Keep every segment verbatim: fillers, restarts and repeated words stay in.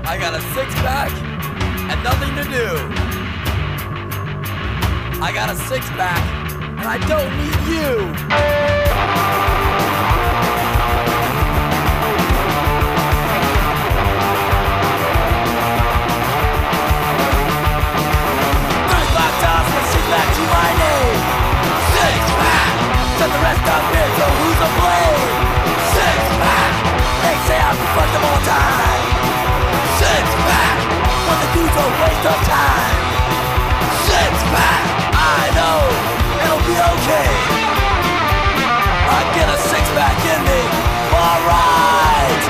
I got a six pack and nothing to do. I got a six pack and I don't need you. thirty-five times for six pack to my name. Six pack. Set the rest up here, so who's to blame? Six pack. They say I'm fucked them all the time. Six pack. What the dude's a waste of time. Six pack. I know it'll be okay. I get a six pack in me. Alright.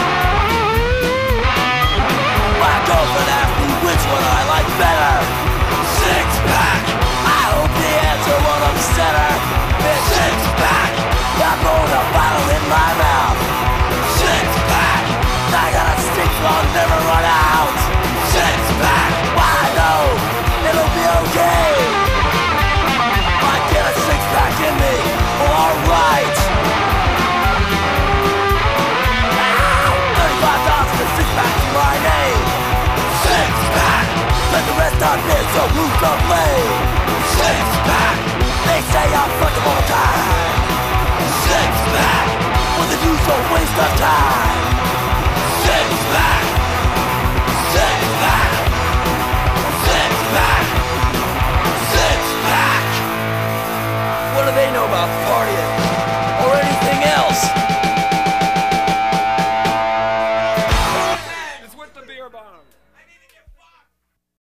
My girlfriend asked me which one I like better. Six pack. I hope the answer won't upset her. It's six pack. I'm blowing a bottle in my mouth. Six pack. I got a stick so I'll never run out. Six pack. I know it'll be okay. I get a six pack in me. Alright. thirty-five dollars for six pack to my name. Six pack. Let the rest on me so who's to blame? Six pack. They say I fuck them all the time. Six pack. What the dude's a waste of time. Six pack. Six pack. Six pack. Six pack. What do they know about partying or anything else?